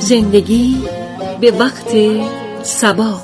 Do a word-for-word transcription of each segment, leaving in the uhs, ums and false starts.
زندگی به وقت صبا.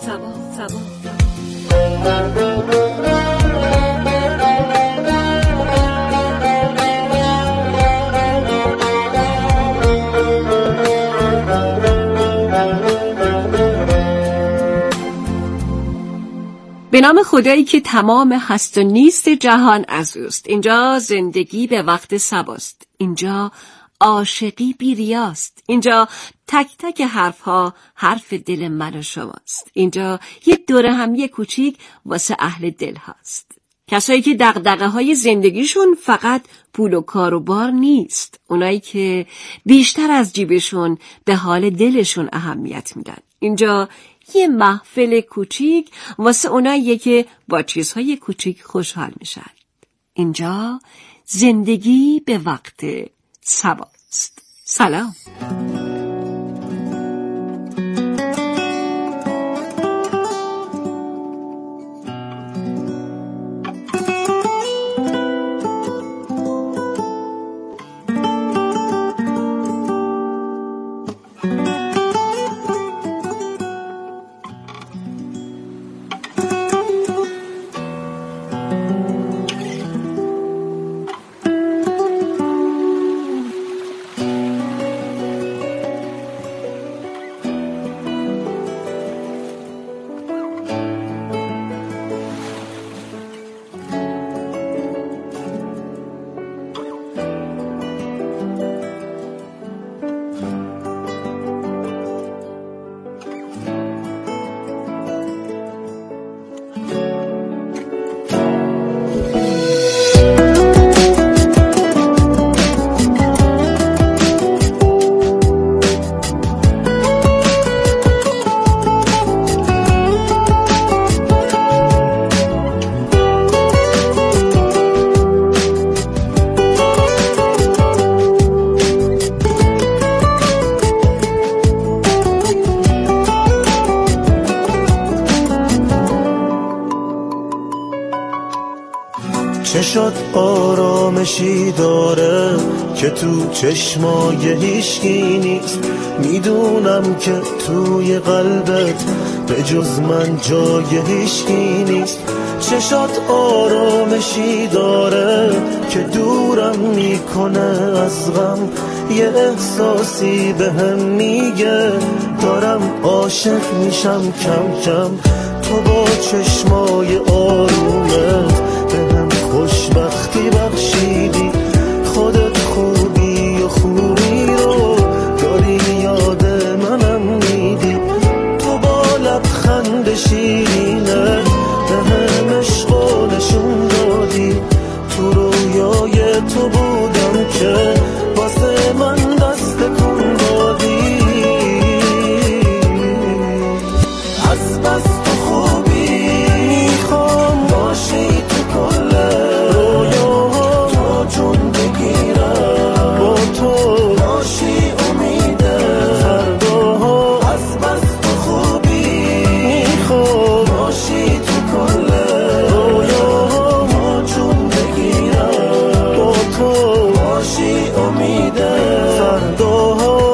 به نام خدایی که تمام هست و نیست جهان از اوست. اینجا زندگی به وقت صباست. اینجا عاشقی بی ریاست. اینجا تک تک حرف ها حرف دل من و شماست. اینجا یه دوره همی کوچیک واسه اهل دل هاست. کسایی که دغدغه های زندگیشون فقط پول و کار و بار نیست. اونایی که بیشتر از جیبشون به حال دلشون اهمیت میدن. اینجا یه محفل کوچیک واسه اوناییه که با چیزهای کوچیک خوشحال میشن. اینجا زندگی به وقت صباست. سلام. چه شد آرامشی داره که تو چشمای هیچکی نیست. میدونم که توی قلبت به جز من جای هیچکی نیست. چه شد آرامشی داره که دورم میکنه از غم. یه احساسی به هم میگه دارم عاشق میشم کم کم. تو با چشمای آرومت به هم خوشبختی بخشیدی. خودت خوبی و خوبی رو داری یاد منم میدی. تو با لبخند شیرینت به هم عشقو نشون دادی. تو رویای تو بودم که واسه من دست کن دادی. از بس تو خوبی میخوام باشی تو کل رویاها. تو جون بگیرم با تو باشی امید فرداها. از بس تو خوبی میخوام باشی تو کل رویاها. تو جون بگیرم با تو باشی امید فرداها.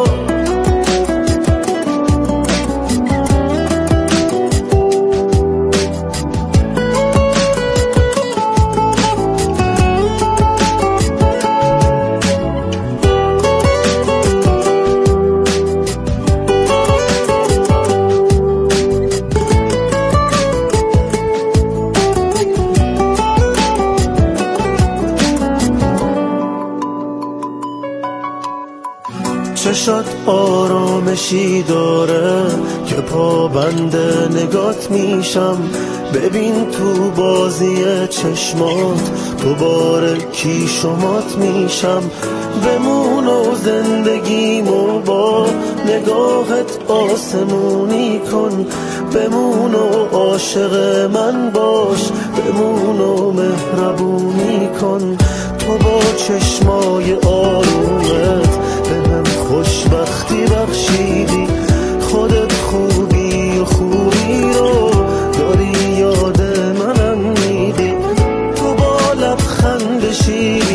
چه شد آرامشی داره که پابند نگات میشم. ببین تو بازی چشمات دوباره کی شمات میشم. بمون و زندگیمو با نگاهت آسمونی کن. بمون و عاشق من باش. بمون و مهربونی کن. تو با چشمای آرومت به هم خوشبختی بخشیدی. خودت خوبی و خوبی رو داری یاد منم میدی. تو با لبخند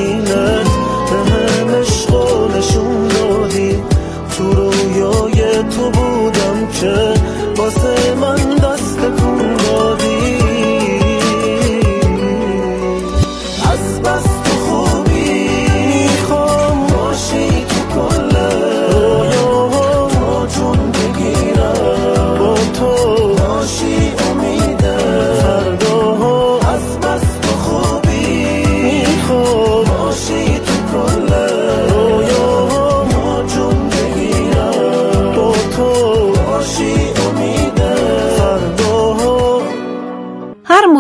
شیرینت به هم عشقو نشون دادی. تو رویای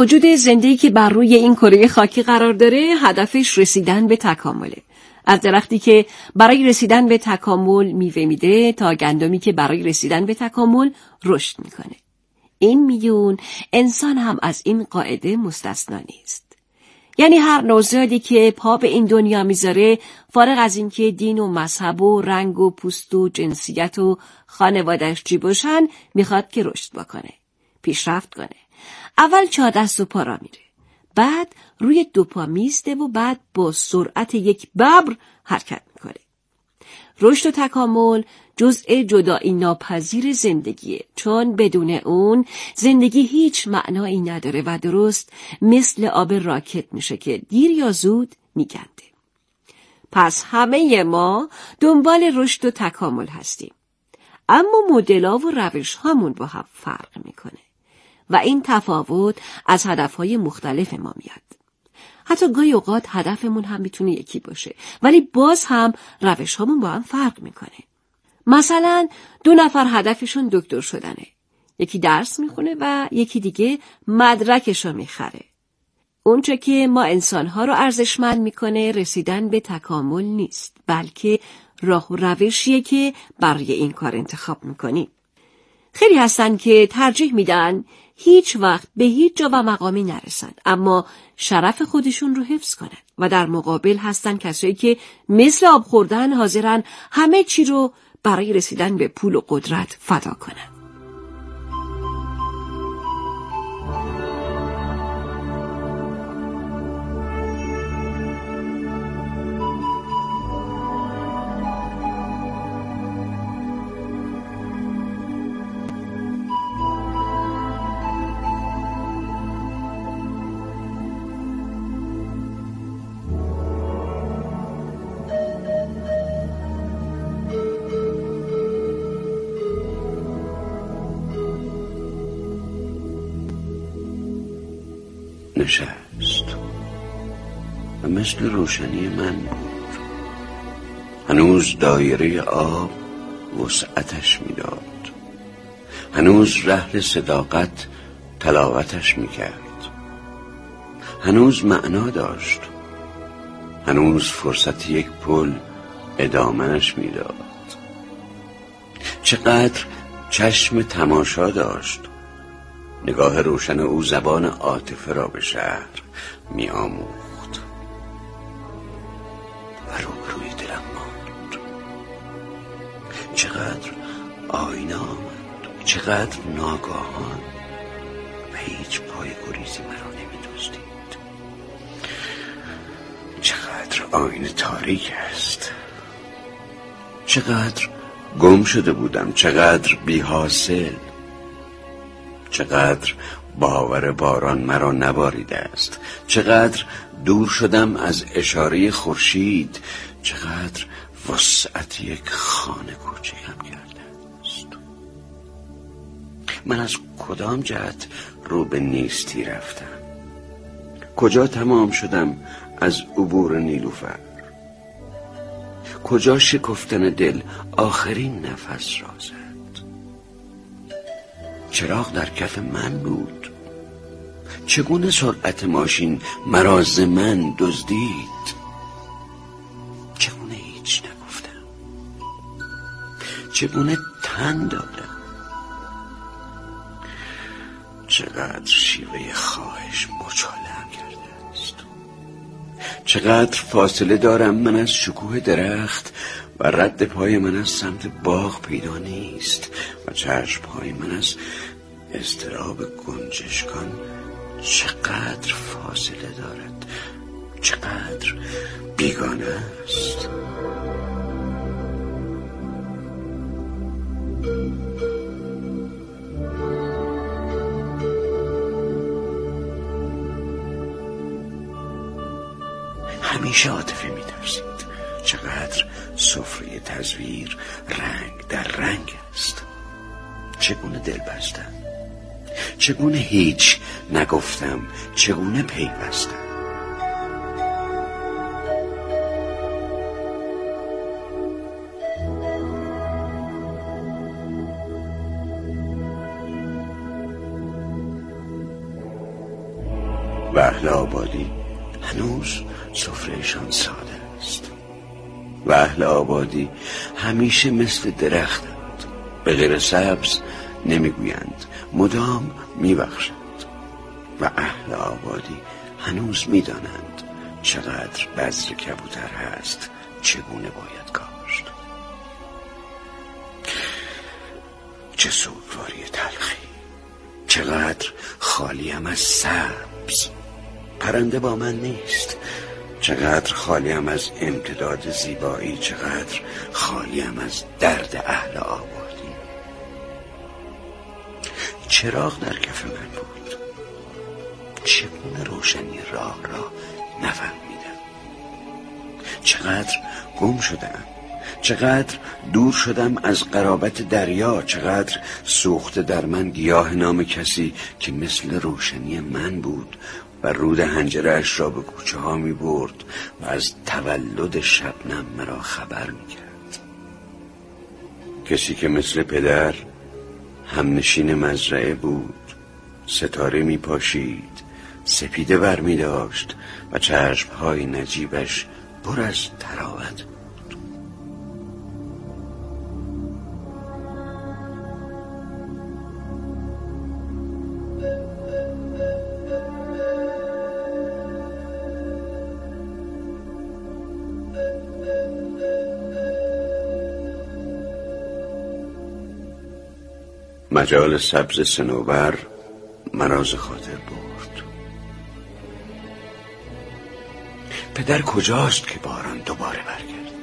موجود زنده‌ای که بر روی این کره خاکی قرار داره هدفش رسیدن به تکامله. از درختی که برای رسیدن به تکامل میوه میده تا گندمی که برای رسیدن به تکامل رشد میکنه. این میون انسان هم از این قاعده مستثنا نیست. یعنی هر نوزادی که پا به این دنیا میذاره، فارغ از این که دین و مذهب و رنگ و پوست و جنسیت و خانواده‌اش چی باشن، میخواد که رشد بکنه، پیشرفت کنه. اول چهار دست و پا را میره، بعد روی دو پا میسته و بعد با سرعت یک ببر حرکت میکنه. رشد و تکامل جزء جدایی ناپذیر زندگیه، چون بدون اون زندگی هیچ معنایی نداره و درست مثل آب راکت میشه که دیر یا زود میگنده. پس همه ما دنبال رشد و تکامل هستیم، اما مدل‌ها و روش‌هامون با هم فرق میکنه و این تفاوت از هدفهای مختلف ما میاد. حتی گاهی اوقات هدفمون هم میتونه یکی باشه، ولی باز هم روش‌هامون با هم فرق میکنه. مثلا دو نفر هدفشون دکتر شدنه، یکی درس میخونه و یکی دیگه مدرکشو میخره. اونچه که ما انسانها رو ارزشمند میکنه رسیدن به تکامل نیست، بلکه راه و روشیه که برای این کار انتخاب میکنیم. خیلی هستن که ترجیح میدن هیچ وقت به هیچ جا و مقامی نرسن، اما شرف خودشون رو حفظ کنن، و در مقابل هستن کسایی که مثل آب خوردن حاضرن همه چی رو برای رسیدن به پول و قدرت فدا کنن. نشست و مثل روشنی من بود. هنوز دایره آب وسعتش میداد، هنوز رحل صداقت تلاوتش میکرد، هنوز معنا داشت، هنوز فرصت یک پل ادامهش میداد. چقدر چشم تماشا داشت. نگاه روشن او زبان عاطفه را به شهر می آموخت و روبروی دلم ماند. چقدر آینه آمد، چقدر ناگاهان و هیچ پای گریزی مرا نمی دزدید. چقدر آینه تاریک است، چقدر گم شده بودم، چقدر بی حاصل، چقدر باور باران مرا نباریده است، چقدر دور شدم از اشاره خورشید، چقدر وسعت یک خانه کوچکم کرده است. من از کدام جهت رو به نیستی رفتم؟ کجا تمام شدم از عبور نیلوفر؟ کجا شکفتن دل آخرین نفس را زد؟ چراغ در کف من بود. چگونه سرعت ماشین مرا ز من دزدید؟ چگونه هیچ نگفتم؟ چگونه تن دادم؟ چقدر شیوه خواهش مچاله‌ام کرده است. چقدر فاصله دارم من از شکوه درخت و رد پای من از سمت باغ پیدا نیست و چشم پای من از اضطراب گنجشکان چقدر فاصله دارد، چقدر بیگانه است. همیشه عاطفه می‌ترسید. چقدر سفره تزویر رنگ در رنگ است. چگونه دل بستم، چگونه هیچ نگفتم، چگونه پیوستم. و اهل آبادی هنوز سفرهشان ساده است و اهل آبادی همیشه مثل درختند، به غیر سبز نمیگویند، مدام میبخشند و اهل آبادی هنوز میدانند چقدر بذر کبوتر هست، چگونه باید کاشت. چه سوگواری تلخی، چقدر خالیم از سبز. پرنده با من نیست، چقدر خالیم از امتداد زیبایی، چقدر خالیم از درد اهل آبادی. چراغ در کف من بود، چگونه روشنی راه را نفهمیدم. چقدر گم شدم، چقدر دور شدم از قرابت دریا، چقدر سوخته در من گیاه نام کسی که مثل روشنی من بود و رود حنجره‌اش را به کوچه ها می برد و از تولد شبنم مرا خبر می کرد. کسی که مثل پدر همنشین مزرعه بود، ستاره می پاشید، سپیده بر می داشت و چشمهای نجیبش پر از طراوت بود. مجال سبز صنوبر مرا ز خاطر برد. پدر کجاست که باران دوباره برگرد؟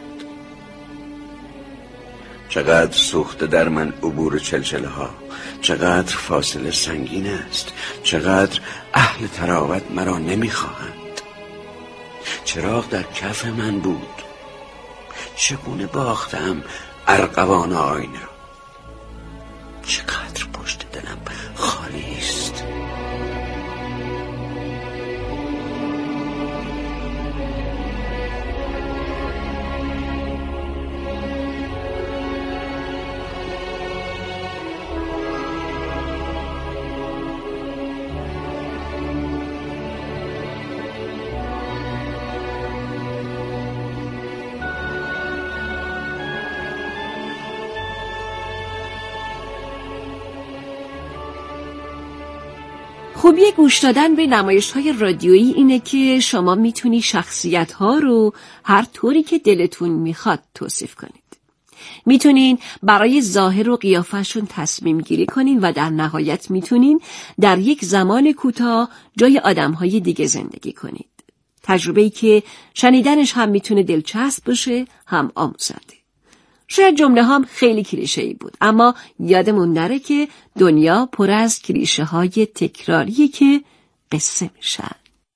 چقدر سوخته در من عبور چلچله ها، چقدر فاصله سنگین است، چقدر اهل طراوت مرا نمیخواهند. چراغ در کف من بود، چگونه باختم ارغوان آینه را. چقدر پشت دلم خالی است. خوبی گوش دادن به نمایش‌های رادیویی اینه که شما میتونی شخصیت‌ها رو هر طوری که دلتون میخواد توصیف کنید. میتونین برای ظاهر و قیافه‌شون تصمیم گیری کنین و در نهایت میتونین در یک زمان کوتاه جای آدم‌های دیگه زندگی کنید. تجربه‌ای که شنیدنش هم میتونه دلچسب باشه، هم آموزنده. شاید جمله هم خیلی کلیشه‌ای بود، اما یادمون نره که دنیا پر از کلیشه های تکراریه که قصه میشن.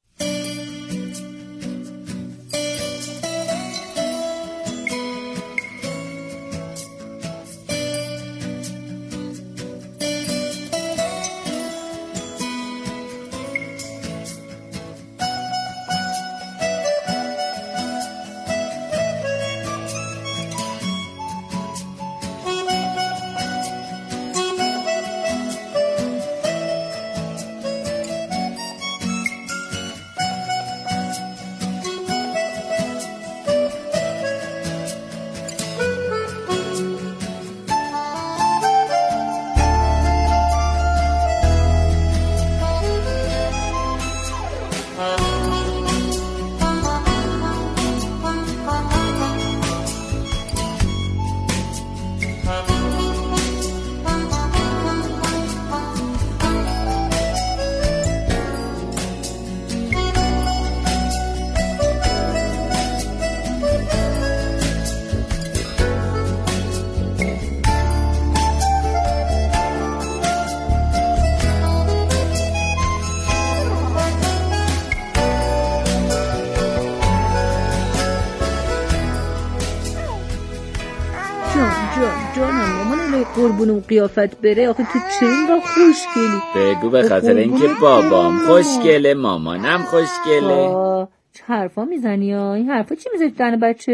قربون اون قیافت بره، آخه تو چه اینقدر خوشگلی؟ بگو به خاطر اینکه بابام خوشگله، مامانم خوشگله. چه حرفا میزنی ها؟ این حرفا چی میزنی دهن بچه؟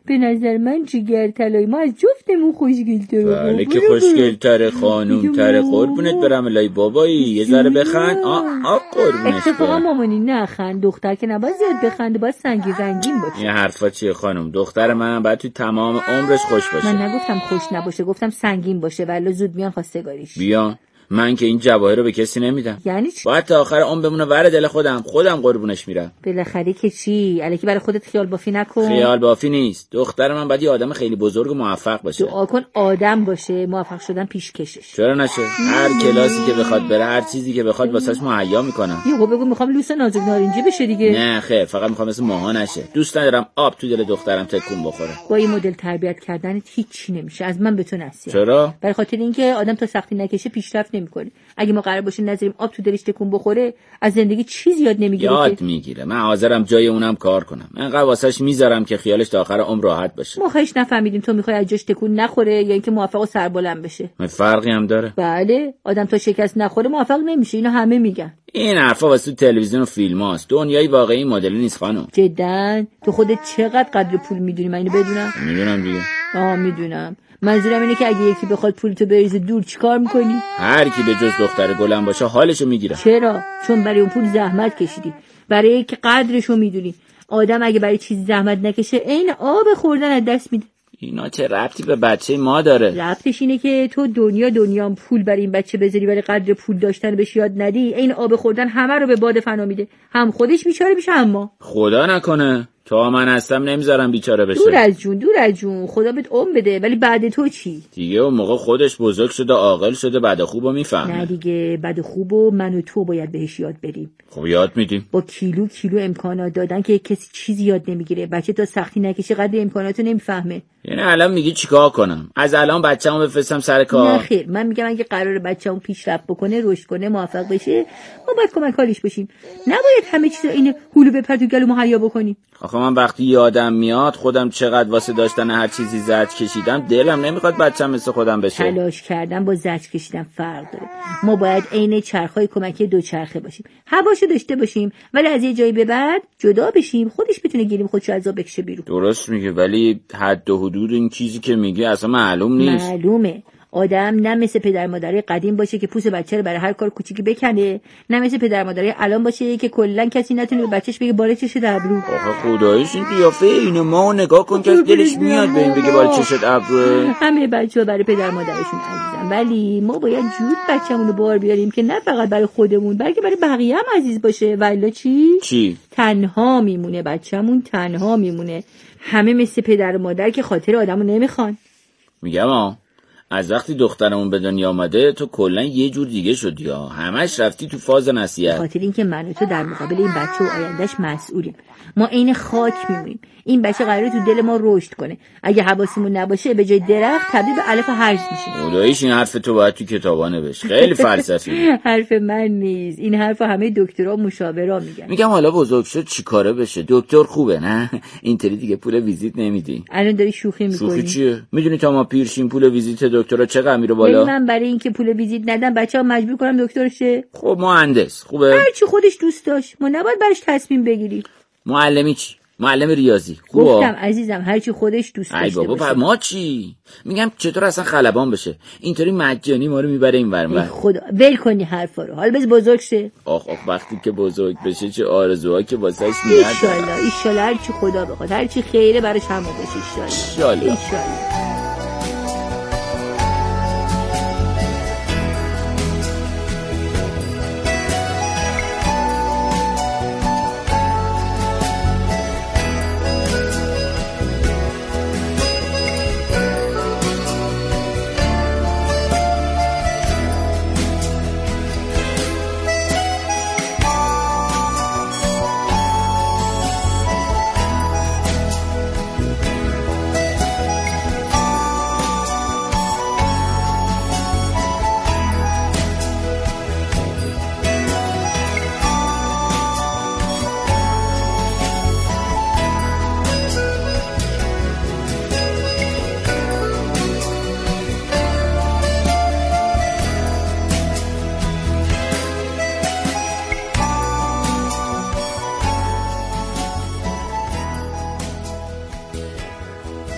به نظر من جگر طلایی ما از جفتمون خوشگل‌تره. بله که خوشگل‌تره خانوم‌تره. قربونت برم الهی بابایی یه ذره بخند. آ آ قربونش اتفاقا مامانی نخند، دختر که نباید زیاد بخنده، باید سنگین رنگین باشه. این حرفا چیه خانم؟ دختر منم باید تو تمام عمرش خوش باشه. من نگفتم خوش نباشه، گفتم سنگین باشه ولی زود میان خواستگاریش. بیان من که این جواهر رو به کسی نمیدم. یعنی چی؟ باید تا آخر عمر بمونه ور دل خودم، خودم قربونش میرم. بالاخره که چی؟ الکی برای خودت خیال بافی نکن. خیال بافی نیست. دختر من باید یه آدم خیلی بزرگ و موفق باشه. دعا کن آدم باشه، موفق شدن پیشکشش. چرا نشه؟ هر کلاسی که بخواد بره، هر چیزی که بخواد واسش مهیا میکنم. یهو بگو میخوام لوس نازک نارنجی بشه دیگه. نه خیر، فقط میخوام مثل ماها نشه. دوست ندارم آب تو دل دخترم تکون بخوره. با این مدل تربیت کردنت هیچی نمیشه. از من به تو نصیحت. چرا؟ برای خاطر اینکه آدم تا سختی نکشه پیشرفت نمیکنه. اگه ما قرار باشه نذاریم آب تو دلش تکون بخوره، از زندگی چیزی یاد نمیگیره. یاد میگیره. من حاضرم جای اونم کار کنم. انقدر واسش میذارم که خیالش تا آخر عمر راحت باشه. ما خیش نفهمیدیم تو میخوای از جاش تکون نخوره یا اینکه موفق و سربلند بشه. فرقی هم داره. بله، آدم تا شکست نخوره موفق نمیشه. اینو همه میگن. این حرفا واسه تلویزیون و فیلماست. دنیای واقعی مدلی نیست خانم. جدا تو خودت چقدر قدر پول میدونی؟ من اینو بدونم. میدونم دیگه. آه میدونم. منظورم اینه که اگه یکی بخواد پولتو بریزه دور چیکار میکنی؟ هر کی به جز دختر گلم باشه حالشو میگیره. چرا؟ چون برای اون پول زحمت کشیدی. برای که قدرشو میدونی. آدم اگه برای چیز زحمت نکشه عین آب خوردن از دست میده. اینا چه ربطی به بچه ما داره؟ ربطش اینه که تو دنیا دنیا پول برای این بچه بذاری ولی قدر پول داشتن بهش یاد ندی، عین آب خوردن همه رو به باد فنا میده. هم خودش بیچاره میشه هم ما. خدا نکنه. تا من هستم نمیذارم بیچاره بشه. دور از جون دور از جون خدا بهت عمر بده. ولی بعد تو چی؟ دیگه اون موقع خودش بزرگ شده، عاقل شده، بد خوبو میفهمه. نه دیگه بد خوبو من و تو باید بهش یاد بدیم. خب یاد میدیم. با کیلو کیلو امکانات دادن که کسی چیزی یاد نمیگیره. بچه تا سختی نکشه قدر امکاناتو نمیفهمه. یعنی الان میگی چیکار کنم؟ از الان بچه‌مو بفرستم سر کار؟ نه خیر، من میگم اگه قراره بچه‌مون پیشرفت بکنه، رشد کنه، موفق بشه، ما باید کمک حالیش باشیم. نباید همه چیزا اینه هولو بپر تو گلو مهیا بکنیم. آخه من وقتی یادم میاد خودم چقدر واسه داشتن هر چیزی زجر کشیدم، دلم نمیخواد بچه‌م مثل خودم بشه. تلاش کردن با زجر کشیدن فرق داره. ما باید عین چرخای کمکی دو چرخه باشیم. هواشو داشته باشیم ولی از یه جایی به بعد جدا بشیم، خودش بتونه گیریم خودشو از آب بکشه بیرون. درست میگه، ولی حد و حدود این چیزی که میگه اصلا معلوم نیست. معلومه. آدم نه مثل پدر مادرای قدیم باشه که پوست بچه رو برای هر کار کوچیکی بکنه، نه مثل پدر مادرای الان باشه که کلا کسی نتونه به بچهش بگه بالا چشت ابرو. آخه خداییش این قیافه اینو ما نگاه کن که از دلش میاد به این بگه بالا چشت ابرو. همه بچه‌ها برای پدر مادرشون عزیزن، ولی ما باید جور بچه‌مون رو بار بیاریم که نه فقط برای خودمون بلکه برای بقیه هم عزیز باشه. والا چی؟ چی؟ تنها میمونه بچه‌مون، تنها میمونه. همه مثل پدر و مادر که خاطر آدمو نمیخوان. میگم آ از وقتی دخترمون به دنیا آمده تو کلا یه جور دیگه شدی ها. همش رفتی تو فاز نصیحت. خاطر اینکه من و تو در مقابل این بچه و آیندهش مسئولیم. ما عین خاک میمونیم. این بچه قراره تو دل ما رشد کنه. اگه حواسمون نباشه به جای درخت تبدیل به الف و هرز میشه. خداییش این حرف تو باید تو کتابا نوشت. خیلی فلسفی. حرف من نیست. این حرف همه دکترا و مشاورا میگن. میگم حالا بزرگ شد چیکاره بشه؟ دکتر خوبه نه؟ اینطوری دیگه پول ویزیت نمیدی. الان داری شوخی میکنی. شوخی چیه؟ میدونی تا ما پیرشیم پول ویزیت دکترا چقدر میره بالا؟ من برای اینکه پول ویزیت ندم بچه‌ها مجبور کنم دکتر شه. خب مهندس خوبه؟ هر چی خودش دوست داشت. ما نباید براش تصمیم بگیریم. معلمی چی؟ معلم ریاضی خوبه. گفتم عزیزم هر چی خودش دوست داشته ای بابا ما چی؟ میگم چطور اصلا خلبان بشه؟ اینطوری مجانی ما رو میبره این ور. خدا ول کنی حرفا رو. حالا بز بزرگ شه. آخ آخ وقتی که بزرگ بشه چه آرزوها که واسش میاد. ان شاء الله ان شاء الله هر چی خدا بخواد، هر چی خیره براش هم بشه ان شاء الله. ان شاء الله.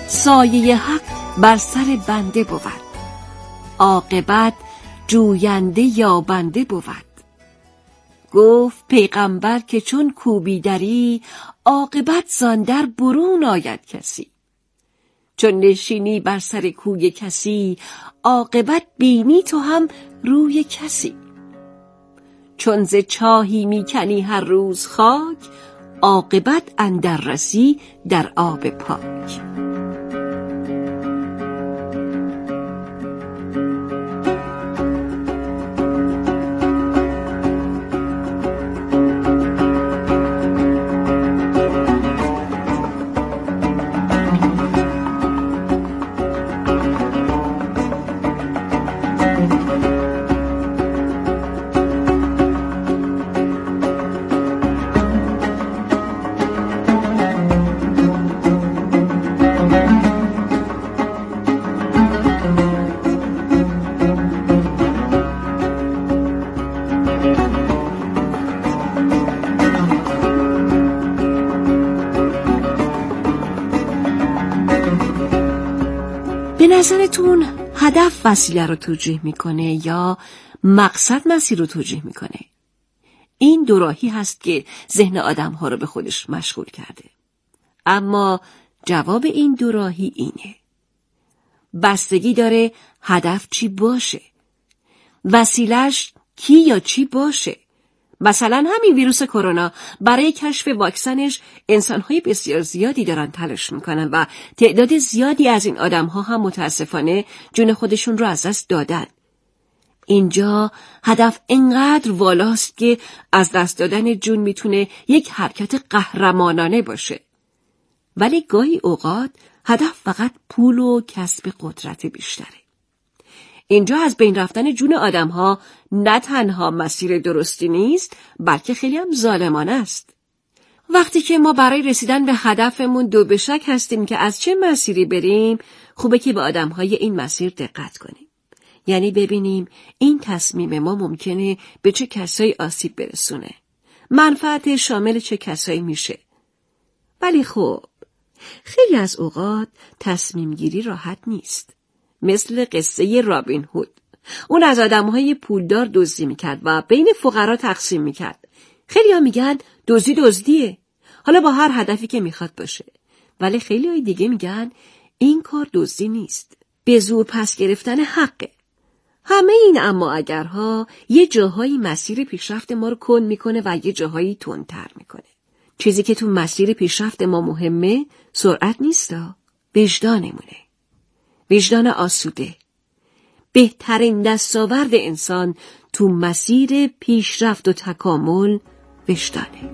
سایه حق بر سر بنده بود، عاقبت جوینده یابنده بود. گفت پیغمبر که چون کوبی دری، عاقبت زان در برون آید کسی. چون نشینی بر سر کوی کسی، عاقبت بینی تو هم روی کسی. چون ز چاهی میکنی هر روز خاک، عاقبت اندر رسی در آب پاک. به نظرتون هدف وسیله رو توجیه میکنه یا مقصد مسیر رو توجیه میکنه؟ این دو راهی هست که ذهن آدم ها رو به خودش مشغول کرده. اما جواب این دو راهی اینه: بستگی داره هدف چی باشه، وسیله‌اش کی یا چی باشه. مثلا همین ویروس کرونا، برای کشف واکسنش انسان‌های بسیار زیادی دارن تلاش میکنن و تعداد زیادی از این آدم‌ها هم متاسفانه جون خودشون رو از دست دادن. اینجا هدف اینقدر والاست که از دست دادن جون میتونه یک حرکت قهرمانانه باشه. ولی گاهی اوقات هدف فقط پول و کسب قدرت بیشتره. اینجا از بین رفتن جون آدم‌ها نه تنها مسیر درستی نیست، بلکه خیلی هم ظالمانه است. وقتی که ما برای رسیدن به هدفمون دو به شک هستیم که از چه مسیری بریم، خوبه که به آدم‌های این مسیر دقت کنیم. یعنی ببینیم این تصمیم ما ممکنه به چه کسایی آسیب برسونه، منفعت شامل چه کسایی میشه. ولی خب خیلی از اوقات تصمیم گیری راحت نیست. مثل قصه رابین هود. اون از آدم‌های پولدار دزدی میکرد و بین فقرا تقسیم میکرد. خیلی ها میگن دزدی دزدیه، حالا با هر هدفی که میخواد باشه. ولی خیلی های دیگه میگن این کار دزدی نیست، به زور پس گرفتن حقه. همه این اما اگرها یه جاهایی مسیر پیشرفت ما رو کند میکنه و یه جاهایی تندتر میکنه. چیزی که تو مسیر پیشرفت ما مهمه سرعت نیستا، وجدانمونه. وجدان آسوده. بهترین دستاورد انسان تو مسیر پیشرفت و تکامل وجدانه.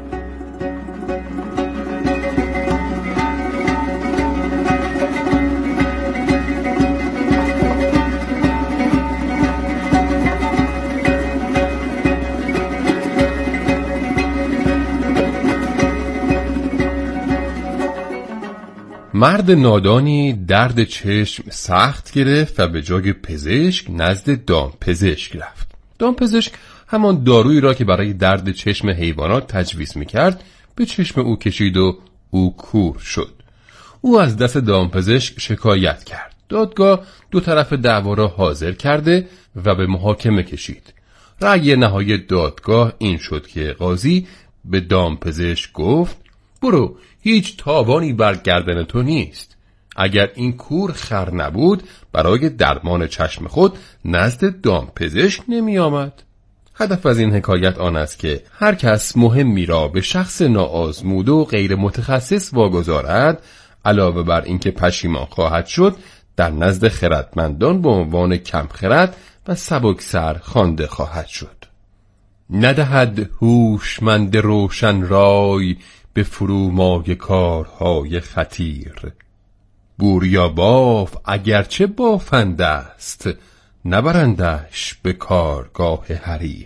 مرد نادانی درد چشم سخت گرفت و به جای پزشک نزد دامپزشک رفت. دامپزشک همان دارویی را که برای درد چشم حیوانات تجویز می‌کرد به چشم او کشید و او کور شد. او از دست دامپزشک شکایت کرد. دادگاه دو طرف دعوا را حاضر کرده و به محاکمه کشید. رأی نهایی دادگاه این شد که قاضی به دامپزشک گفت: برو، هیچ تاوانی بر گردن تو نیست. اگر این کور خر نبود برای درمان چشم خود نزد دامپزشک نمی آمد. هدف از این حکایت آن است که هر کس مهمی را به شخص ناآزموده و غیر متخصص واگذارد، علاوه بر اینکه پشیمان خواهد شد، در نزد خردمندان به عنوان کم خرد و سبکسر خوانده خواهد شد. ندهد هوشمند روشن رای به فرومایه کارهای خطیر. بوریا باف اگرچه بافنده است، نبرندش به کارگاه حریر.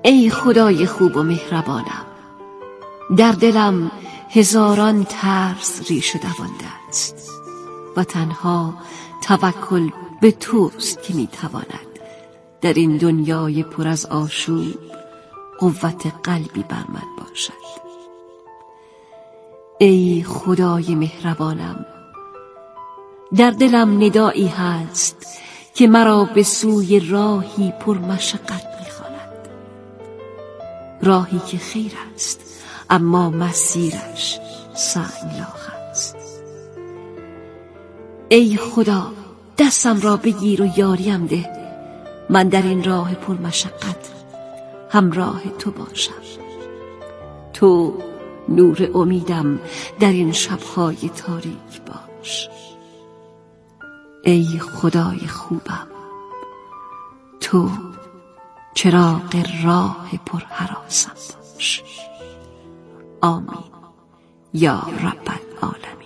ای خدای خوب و مهربانم، در دلم هزاران ترس ریشه دوانده است و تنها توکل به توست که میتواند در این دنیای پر از آشوب قوت قلبی بر من باشد. ای خدای مهربانم، در دلم ندایی هست که مرا به سوی راهی پر مشقت می‌خواند، راهی که خیر است اما مسیرش سنگلاخ است. ای خدا، دستم را بگیر و یاریم ده، من در این راه پر مشقت همراه تو باشم. تو نور امیدم در این شب‌های تاریک باش. ای خدای خوبم، تو چراغ راه پر هراسم باش. آمین یا رب العالمین.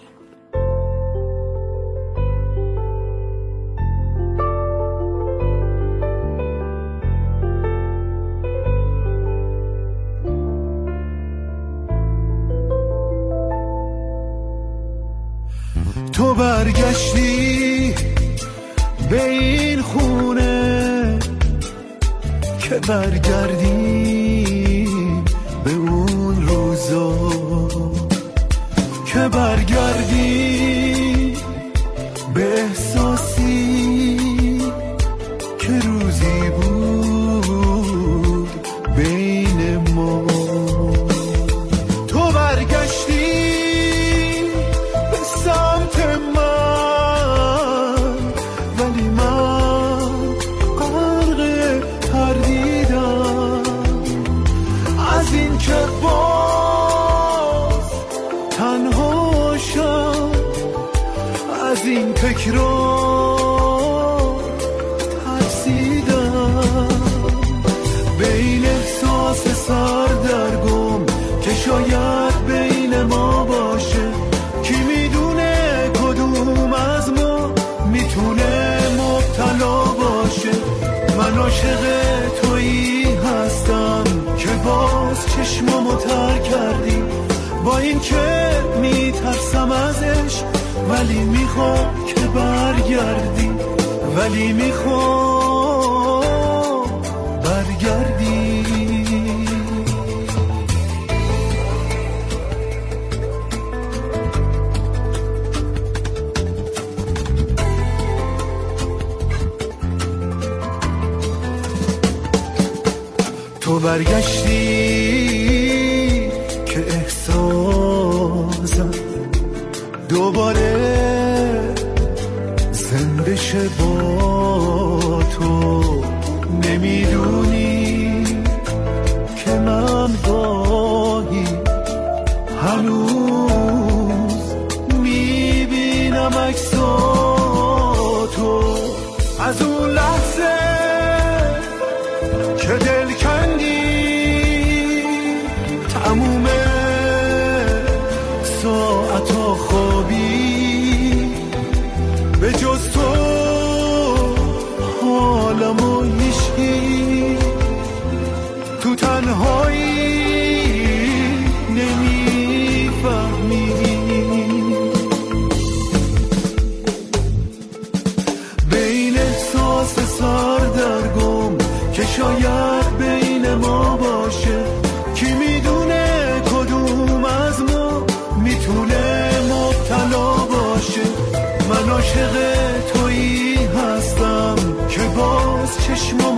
تو برگشتی به این خونه که برگردی به اون روزا، که برگردی به احساسی که روزی بود بین ما. تو برگشتی به سمت من، ولی من غرق تردیدم از این که باز تنها شم، از این تکرار ترسیدم، به این احساس سردرگم که شاید بین ما باشه. کی میدونه کدوم از ما میتونه مبتلا باشه. من عاشق تویی هستم که باز چشمامو تر کردی، با این که میترسم ازش ولی میخوام که برگردی، ولی میخوام برگردی. تو برگشتی که احساسم دوباره زنده شه با تو. نمیدونی که من گاهی هنوز میبینم عکساتو از اون لحظه که دل کندی، تموم ساعتا خوابی، به جز تو حالمو هیچکی تو تنهایی نمیفهمی. به این احساس سردرگم که شاید